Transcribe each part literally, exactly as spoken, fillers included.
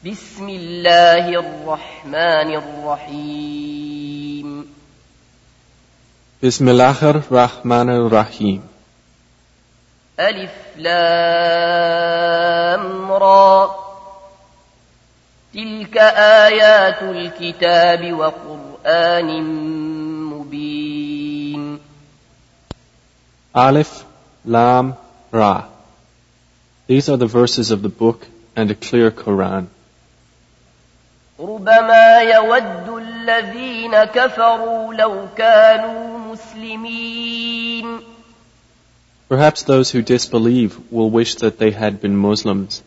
بسم الله الرحمن الرحيم بسم الله الرحمن الرحيم ألف لام را تلك آيات الكتاب وقرآن مبين Alif, Lam, Ra. These are the verses of the book and a clear Quran. ربما يود الذين كفروا لو كانوا مسلمين Perhaps those who disbelieve will wish that they had been Muslims.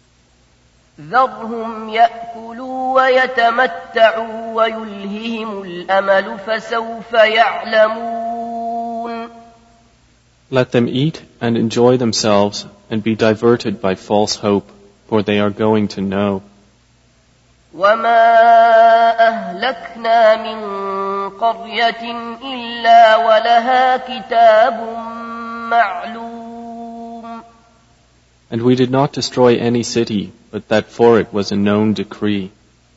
ذرهم يأكلوا ويتمتعوا ويلههم الأمل فسوف يعلمون Let them eat and enjoy themselves and be diverted by false hope, for they are going to know. وما أهلكنا من قرية إلا ولها كتاب معلوم And we did not destroy any city, but that for it was a known decree.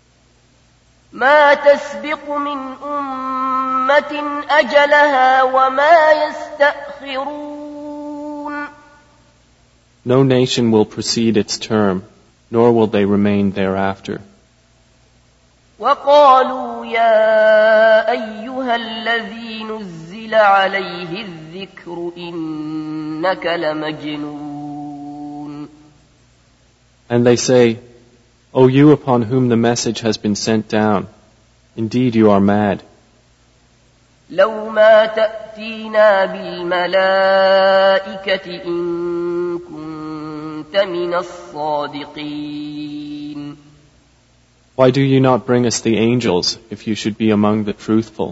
ما تسبق من أمة أجلها وما يستأخرون No nation will precede its term, nor will they remain thereafter. وقالوا يا أيها الذي نزل عليه الذكر إنك لمجنون And they say, O you upon whom the message has been sent down, indeed you are mad. لو ما تأتينا بالملائكة إن كنت من الصادقين Why do you not bring us the angels if you should be among the truthful?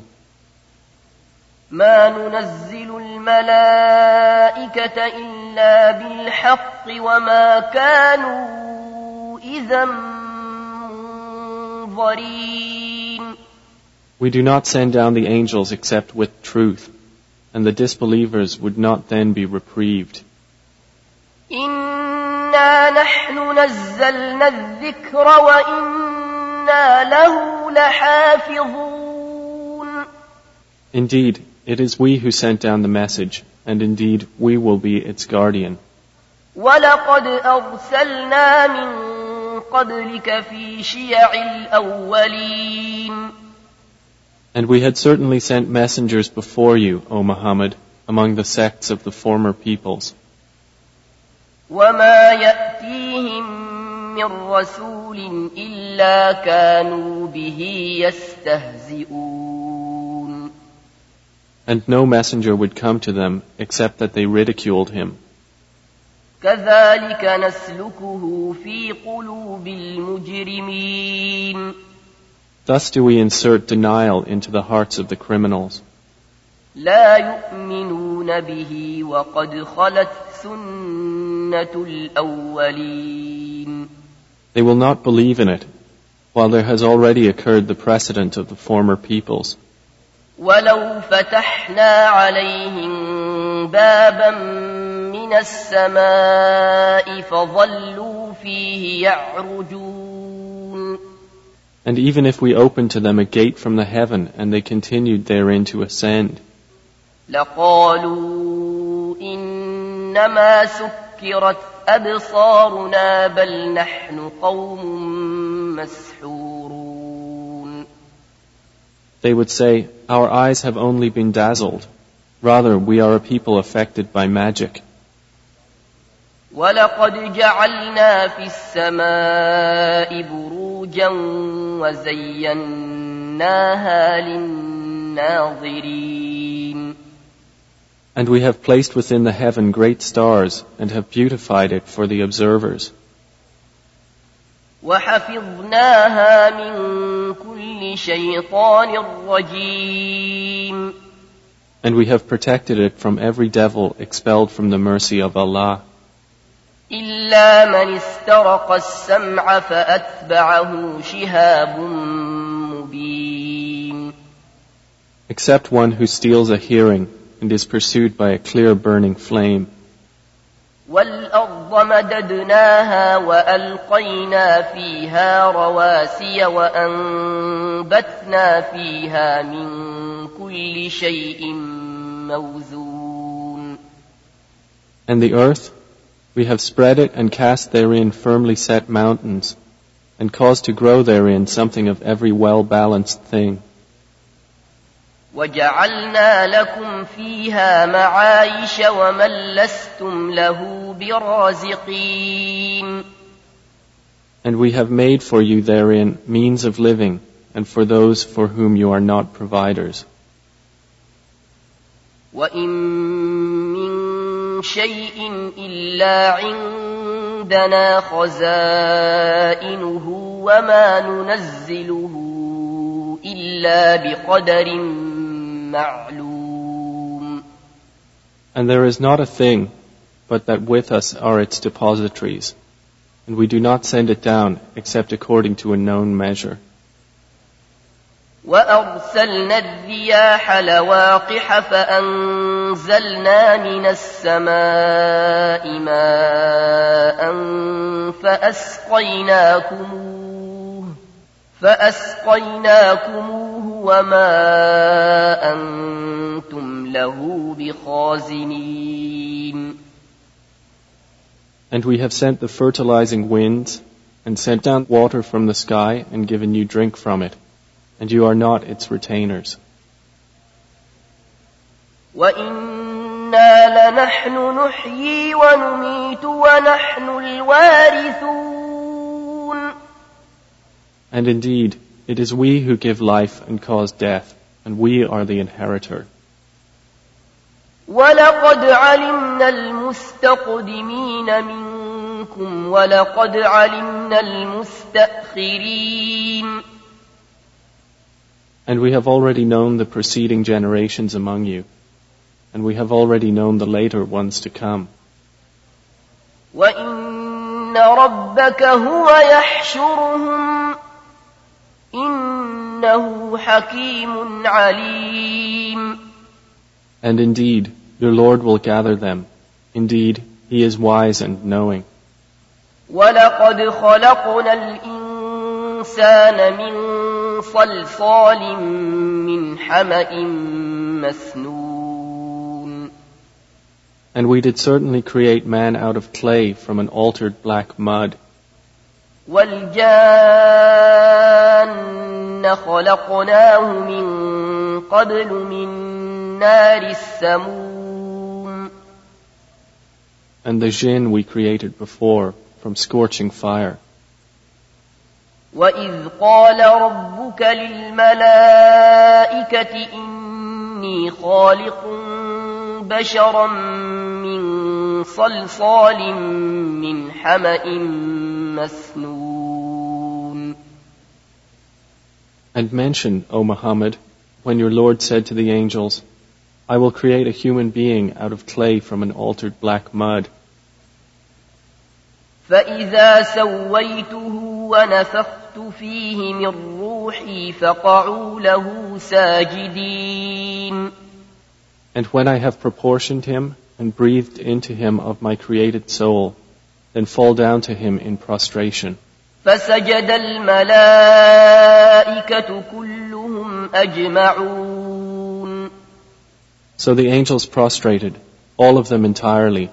ما ننزل الملائكة إلا بالحق وما كانوا إذا منظرين We do not send down the angels except with truth, and the disbelievers would not then be reprieved. إنا نحن نزلنا الذكر وإنا له لحافظون Indeed, it is we who sent down the message, and indeed we will be its guardian. ولقد أرسلنا من قبلك في شيع الأولين And we had certainly sent messengers before you, O Muhammad, among the sects of the former peoples. وما يأتيهم من رسول إلا كانوا به يستهزئون And no messenger would come to them except that they ridiculed him. كذلك نسلكه في قلوب المجرمين Thus do we insert denial into the hearts of the criminals. لا يؤمنون به وقد خلت سنة الأولين They will not believe in it, while there has already occurred the precedent of the former peoples. ولو فتحنا عليهم بابا من السماء فظلوا فيه يعرجون And even if we opened to them a gate from the heaven and they continued therein to ascend, لقالوا إنما سكرت أبصارنا بل نحن قوم مسحورون they would say, Our eyes have only been dazzled. Rather, we are a people affected by magic. ولقد جعلنا في السماء بروجا وزيناها للناظرين And we have placed within the heaven great stars and have beautified it for the observers. وحفظناها من كل شيطان رجيم And we have protected it from every devil expelled from the mercy of Allah. إلا من استرق السمع فأتبعه شهاب مبين Except one who steals a hearing and is pursued by a clear burning flame. والأرض مددناها وألقينا فيها رواسي وأنبتنا فيها من كل شيء موزون. And the earth, we have spread it and cast therein firmly set mountains, and caused to grow therein something of every well-balanced thing. وَجَعَلْنَا لَكُمْ فِيهَا مَعَايِشَ وَمَن لَّسْتُمْ لَهُ بِرَازِقِينَ. And we have made for you therein means of living, and for those for whom you are not providers. وَإِن مِّن شَيْءٍ إِلَّا عِندَنَا خَزَائِنُهُ وَمَا نُنَزِّلُهُ إِلَّا بِقَدَرٍ معلوم. And there is not a thing but that with us are its depositories, and we do not send it down except according to a known measure. وَأَرْسَلْنَا الرِّيَاحَ لَوَاقِحَ فَأَنزَلْنَا مِنَ السَّمَاءِ مَاءً فَأَسْقَيْنَاكُمُوهُ فَأَسْقَيْنَاكُمُوهُ وَمَا أَنْتُمْ لَهُ بِخَازِنِينَ. And we have sent the fertilizing winds, and sent down water from the sky, and given you drink from it, and you are not its retainers. وَإِنَّا لَنَحْنُ نُحْيِي وَنُمِيتُ وَنَحْنُ الْوَارِثُونَ. And indeed, it is we who give life and cause death, and we are the inheritor. وَلَقَدْ عَلِمْنَا الْمُسْتَقْدِمِينَ مِنكُمْ وَلَقَدْ عَلِمْنَا الْمُسْتَأْخِرِينَ. And we have already known the preceding generations among you, and we have already known the later ones to come. وَإِنَّ رَبَّكَ هُوَ يَحْشُرُهُمْ إِنَّهُ حَكِيمٌ عَلِيمٌ. And indeed, your Lord will gather them. Indeed, He is wise and knowing. وَلَقَدْ خَلَقْنَا الْإِنسَانَ مِنْ صَلْصَالٍ مِّنْ حَمَإٍ مَسْنُونٍ. And we did certainly create man out of clay from an altered black mud. وَالْجَانَّ خَلَقْنَاهُ مِنْ قَبْلُ مِنْ نَارِ السَّمُومِ. And the jinn we created before from scorching fire. وَإِذْ قَالَ رَبُّكَ لِلْمَلَائِكَةِ إِنِّي خَالِقٌ بَشَرًا مِّن صَلْصَالٍ مِّنْ حَمَإٍ مَسْنُونٍ. And mention, O Muhammad, when your Lord said to the angels, I will create a human being out of clay from an altered black mud. فَإِذَا سَوَّيْتُهُ وَنَفَخْتُ فِيهِ مِنْ رُوحِي فَقَعُوا لَهُ سَاجِدِينَ. And when I have proportioned him and breathed into him of my created soul, then fall down to him in prostration. فَسَجَدَ الْمَلَائِكَةُ كُلُّهُمْ أَجْمَعُونَ. So the angels prostrated, all of them entirely.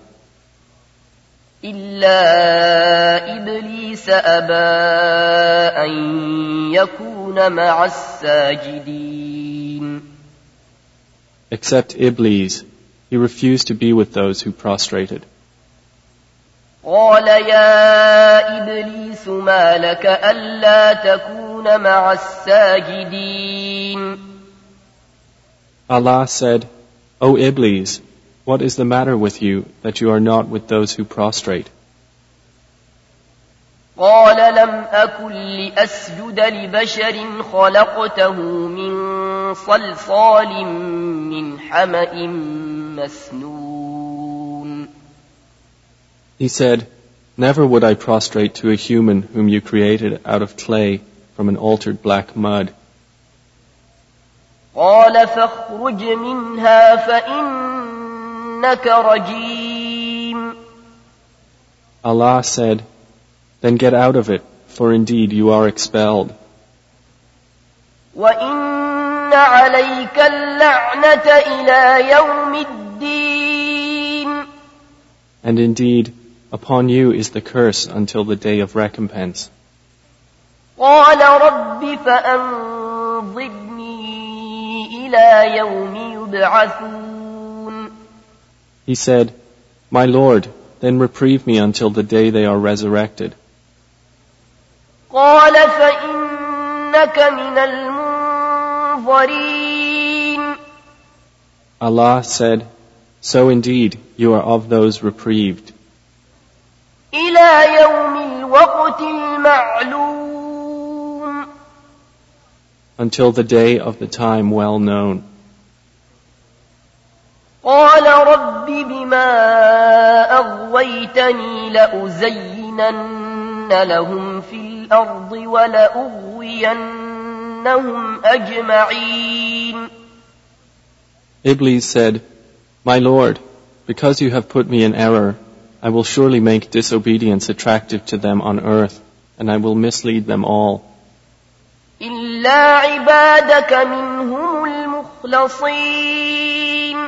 إِلَّا إِبْلِيسَ أَبَى أَن يَكُونَ مَعَ السَّاجِدِينَ. Except Iblis, he refused to be with those who prostrated. قَالَ يَا إِبْلِيسُ مَا لَكَ أَلَّا تَكُونَ مَعَ السَّاجِدِينَ. Allah said, O Iblis, what is the matter with you that you are not with those who prostrate? قَالَ لَمْ أَكُنْ لِأَسْجُدَ لِبَشَرٍ خَلَقْتَهُ مِنْ صَلْصَالٍ مِنْ حَمَإٍ مَسْنُونٍ. He said, never would I prostrate to a human whom you created out of clay from an altered black mud. قَالَ فَاخْرُجْ مِنْهَا فَإِنَّكَ رَجِيمٌ. Allah said, Then get out of it, for indeed you are expelled. وَإِنَّ عَلَيْكَ اللَّعْنَةَ إِلَى يَوْمِ الدِّينِ And indeed, upon you is the curse until the day of recompense. قَالَ رَبِّ فَأَنظِرْنِي إِلَى يَوْمِ يُبْعَثُونَ He said, My Lord, then reprieve me until the day they are resurrected. قَالَ فَإِنَّكَ مِنَ الْمُنظَرِينَ Allah said, So indeed, you are of those reprieved. إِلَى يَوْمِ الْوَقْتِ الْمَعْلُومِ Until the day of the time well known. قال رب بما أغويتني لأزينن لهم في الأرض ولأغوينهم أجمعين. Iblis said, My Lord, because you have put me in error, I will surely make disobedience attractive to them on earth, and I will mislead them all. إلا عبادك منهم المخلصين.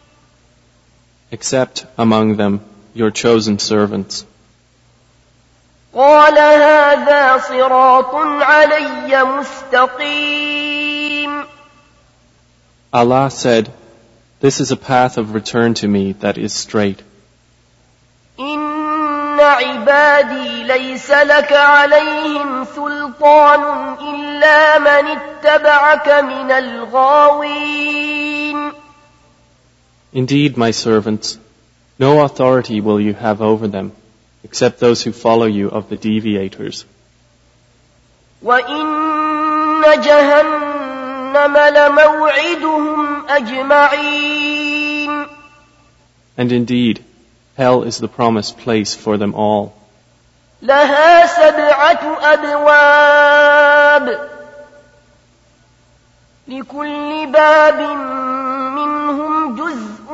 Except among them your chosen servants. قال هذا صراط علي مستقيم. Allah said, This is a path of return to me that is straight. إن عبادي ليس لك عليهم سلطان إلا من اتبعك من الغاوين. Indeed, my servants, no authority will you have over them, except those who follow you of the deviators. وَإِنَّ جَهَنَّمَ لَمَوْعِدُهُمْ أَجْمَعِينَ. And indeed, hell is the promised place for them all. لَهَا سَبْعَةُ أَبْوَابٍ لِكُلِّ بَابٍ مِّنْهُمْ جُزْءٌ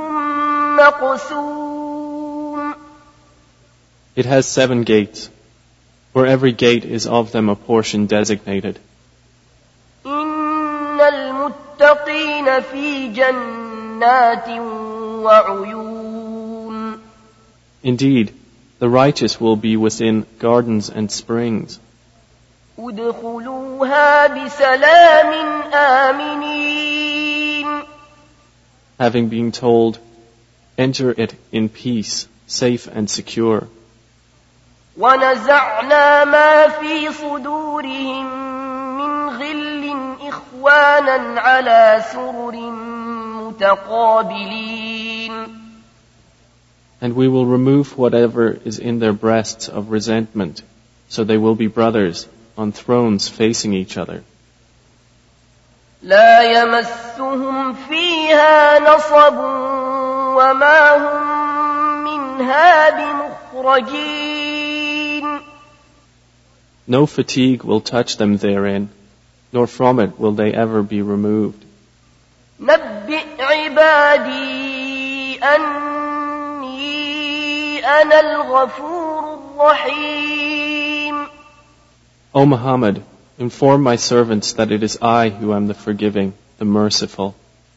مَّقْسُومٌ. It has seven gates. For every gate is of them a portion designated. إِنَّ الْمُتَّقِينَ فِي جَنَّاتٍ وَعُيُونٍ. Indeed, the righteous will be within gardens and springs. ادخلوها بسلام آمنين. Having been told, enter it in peace, safe and secure. ونزعنا ما في صدورهم من غل إخوانا على سرر متقابلين. And we will remove whatever is in their breasts of resentment, so they will be brothers on thrones facing each other. لا يمسهم فيها نصب وما هم منها بمخرجين. No fatigue will touch them therein, nor from it will they ever be removed. نبئ عبادي أني أنا الغفور الرحيم. O Muhammad, inform my servants that it is I who am the forgiving, the merciful.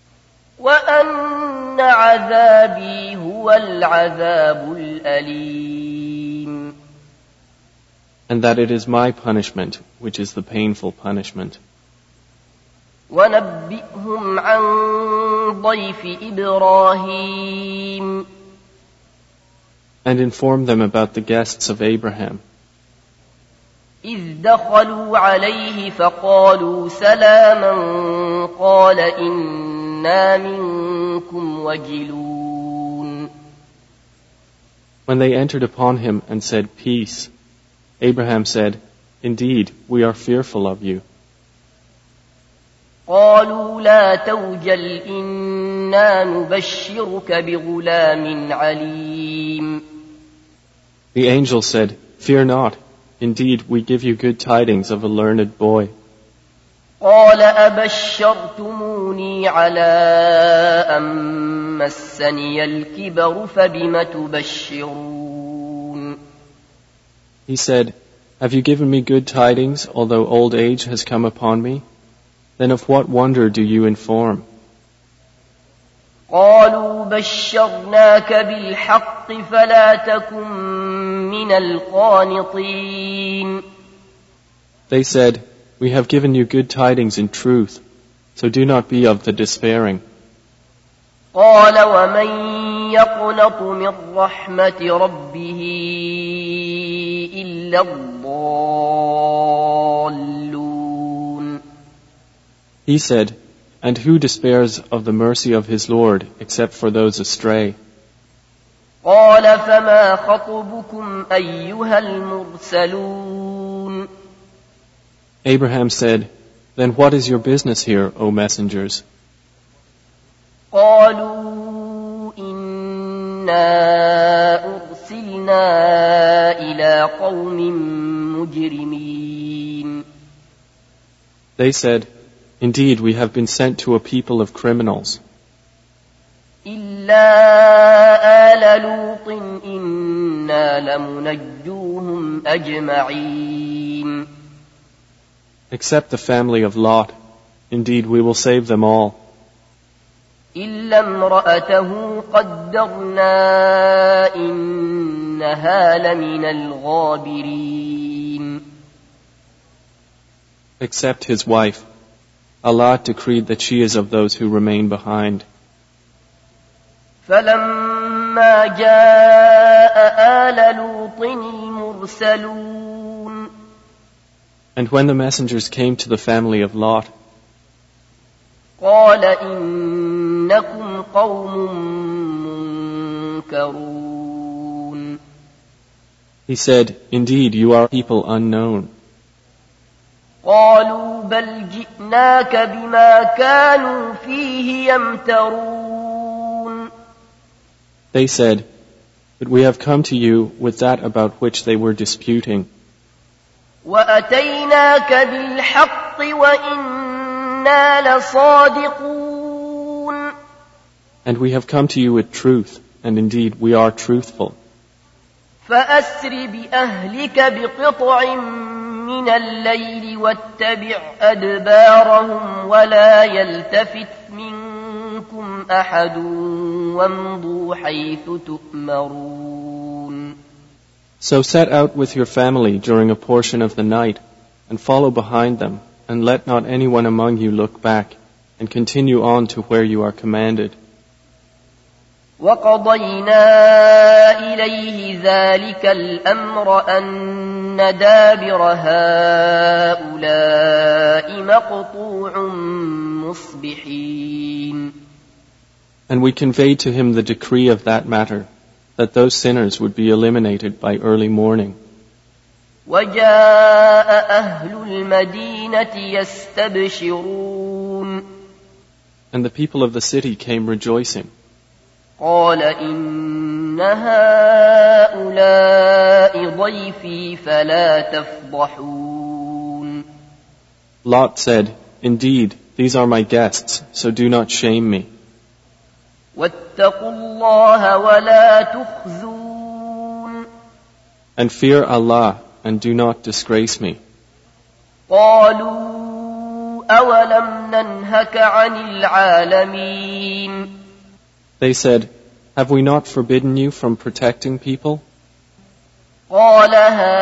وأن عذابي هو العذاب الأليم. And that it is my punishment, which is the painful punishment. ونبئهم عن ضيف إبراهيم. And inform them about the guests of Abraham. إذ دخلوا عليه فقالوا سلاما قال إنا منكم وجلون. When they entered upon him and said, Peace, Abraham said, Indeed, we are fearful of you. قالوا لا توجل إنا نبشرك بغلام عليم. The angel said, Fear not. Indeed, we give you good tidings of a learned boy. قال أبشرتموني على أن مسني الكبر فبم تبشرون. He said, "Have you given me good tidings, although old age has come upon me? Then of what wonder do you inform?" قالوا بشرناك بالحق فلا تكن من القانطين. They said, "We have given you good tidings in truth, so do not be of the despairing." قال ومن يقنط من رحمة ربه إلا الضالون. He said, "And who despairs of the mercy of his Lord except for those astray?" قال فما خطبكم أيها المرسلون. Abraham said, "Then what is your business here, O messengers?" قالوا إنا أرسلنا إلى قوم مجرمين. They said, "Indeed, we have been sent to a people of criminals. إلا آل لوط إنا لمنجوهم أجمعين. Except the family of Lot. Indeed, we will save them all. إلا امرأته قدرنا إنها لمن الغابرين. Except his wife. Allah decreed that she is of those who remain behind. فلما جاء آل لوط المرسلون. And when the messengers came to the family of Lot, قال إنكم قوم منكرون. he said, "Indeed, you are people unknown." قالوا بل جئناك بما كانوا فيه يمترون. They said, "But we have come to you with that about which they were disputing. وأتيناك بالحق وإنا لصادقون. And we have come to you with truth, and indeed we are truthful. فأسر بأهلك بقطع من الليل واتبع أدبارهم ولا يلتفت منكم أحد وامضوا حيث تؤمرون. So set out with your family during a portion of the night, and follow behind them, and let not anyone among you look back, and continue on to where you are commanded. وقضينا إليه ذلك الأمر أن دابر هؤلاء مقطوع مصبحين. And we conveyed to him the decree of that matter, that those sinners would be eliminated by early morning. وجاء أهل المدينة يستبشرون. And the people of the city came rejoicing. قال إن هؤلاء ضيفي فلا تفضحون. Lot said, "Indeed, these are my guests, so do not shame me. واتقوا الله ولا تخزون. And fear Allah, and do not disgrace me." قالوا أولم ننهك عن العالمين. They said, "Have we not forbidden you from protecting people?" قال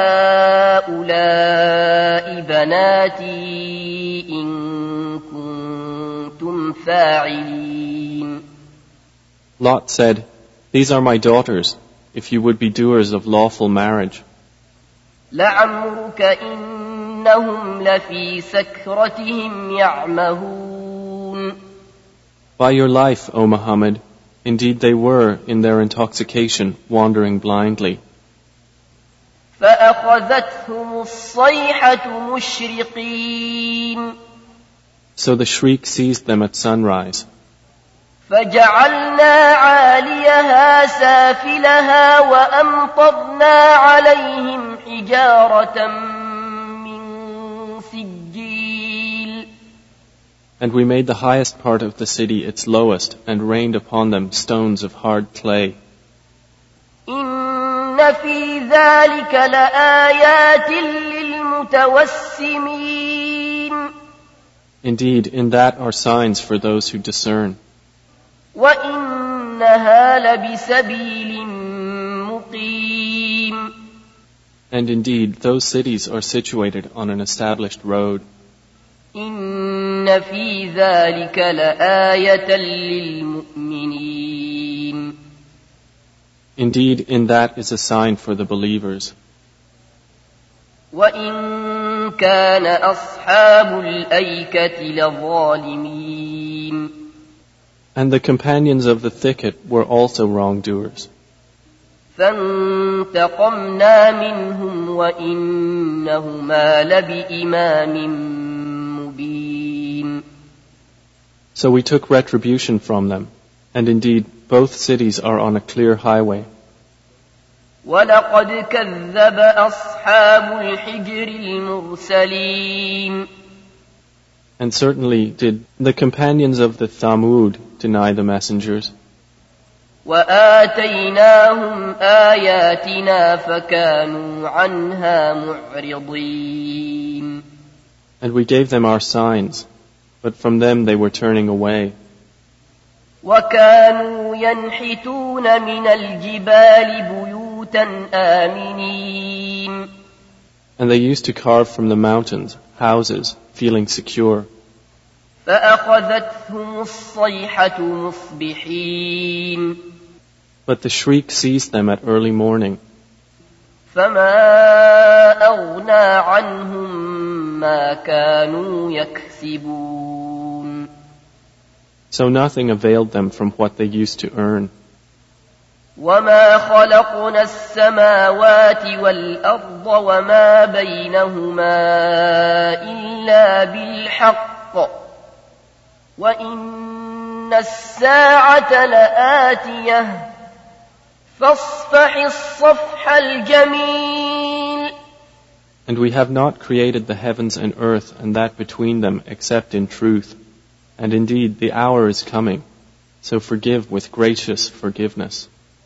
هؤلاء بناتي إن كنتم فاعلين. Lot said, "These are my daughters, if you would be doers of lawful marriage." لعمرك إنهم لفي سكرتهم يعمهون. By your life, O Muhammad, indeed they were, in their intoxication, wandering blindly. فأخذتهم الصيحة مشرقين. So the shriek seized them at sunrise. فجعلنا عاليها سافلها وأمطرنا عليهم حجارة من سجيل. And we made the highest part of the city its lowest, and rained upon them stones of hard clay. إن إن في ذلك لآيات للمتوسمين. Indeed, in that are signs for those who discern. وإنها لبسبيل مقيم. And indeed, those cities are situated on an established road. إن في ذلك لآية للمؤمنين. Indeed, in that is a sign for the believers. وإن كان أصحاب الأيكة لظالمين. And the companions of the thicket were also wrongdoers. فانتقمنا منهم وإنهما لبإمام مبين. So we took retribution from them, and indeed both cities are on a clear highway. ولقد كذب أصحاب الحجر المرسلين. And certainly did the companions of the Thamud deny the messengers. وآتيناهم آياتنا فكانوا عنها معرضين. And we gave them our signs, but from them they were turning away. وكانوا ينحتون من الجبال بيوتا آمنين. And they used to carve from the mountains houses, feeling secure. فأخذتهم الصيحة مصبحين. But the shriek seized them at early morning. فما أغنى عنهم ما كانوا يكسبون. So nothing availed them from what they used to earn. وما خلقنا السماوات والأرض وما بينهما إلا بالحق وإن الساعة لآتية فاصفح الصفح الجميل. And we have not created the heavens and earth and that between them except in truth. And indeed the hour is coming, so forgive with gracious forgiveness.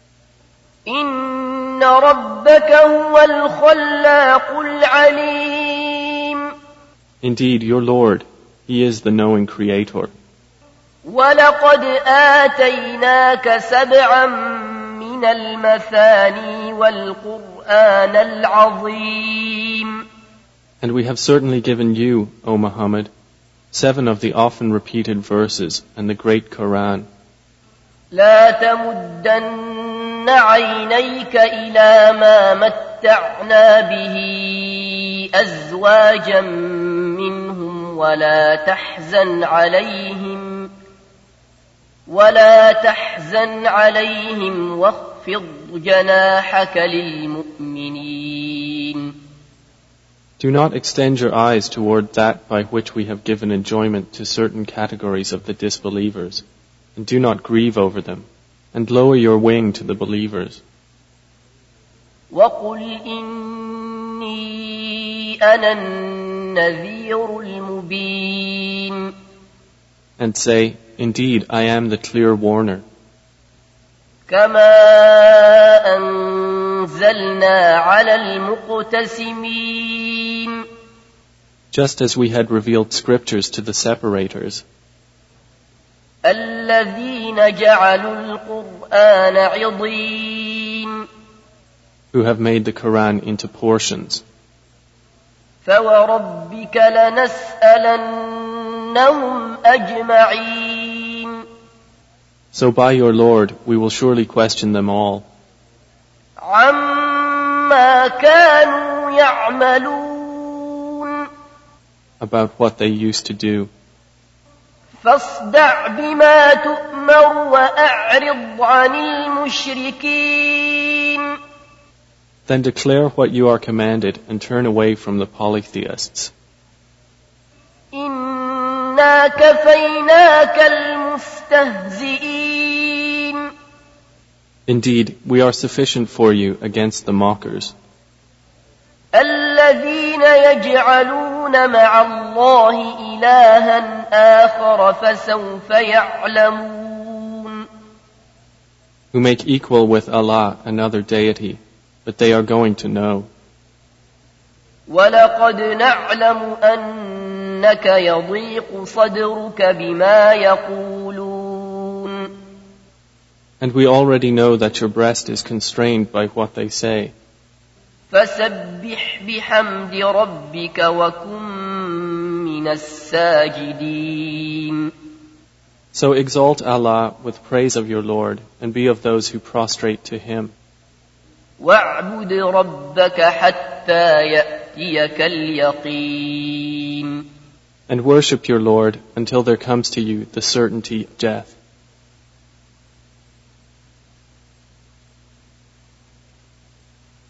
إن ربك هو الخلاق العليم. Indeed, your Lord, He is the knowing Creator. ولقد آتيناك سبعا من المثاني والقرآن العظيم. And we have certainly given you, O Muhammad, seven of the often repeated verses and the great Quran. لا تمدن عينيك إلى ما متعنا به أزواجا منهم ولا تحزن عليهم ولا تحزن عليهم واخفض جناحك للمؤمنين. Do not extend your eyes toward that by which we have given enjoyment to certain categories of the disbelievers, and do not grieve over them, and lower your wing to the believers. وَقُلْ إِنِّي أَنَا النَّذِيرُ الْمُبِينُ. And say, indeed, I am the clear warner. كَمَا أَنزَلْنَا عَلَى الْمُقْتَسِمِينَ. Just as we had revealed scriptures to the separators, الَّذِينَ جَعَلُوا الْقُرْآنَ عِضِينَ. who have made the Quran into portions. فَوَرَبِّكَ لَنَسْأَلَنَّهُمْ أَجْمَعِينَ. So by your Lord, we will surely question them all. عَمَّا كَانُوا يَعْمَلُونَ. About what they used to do. فاصدع بما تؤمر وأعرض عن المشركين. Then declare what you are commanded and turn away from the polytheists. إنا كفيناك المستهزئين. Indeed, we are sufficient for you against the mockers. الذين يجعلون مع الله إلها آخر فسوف يعلمون. Who make equal with Allah another deity, but they are going to know. وَلَقَدْ نَعْلَمُ أَنَّكَ يَضِيقُ صَدْرُكَ بِمَا يَقُولُونَ. And we already know that your breast is constrained by what they say. فَسَبِّحْ بِحَمْدِ رَبِّكَ وَكُن مِّنَ السَّاجِدِينَ. So exalt Allah with praise of your Lord, and be of those who prostrate to Him. وَاعْبُدْ رَبَّكَ حَتَّى يَأْتِيَكَ الْيَقِينُ. And worship your Lord until there comes to you the certainty of death.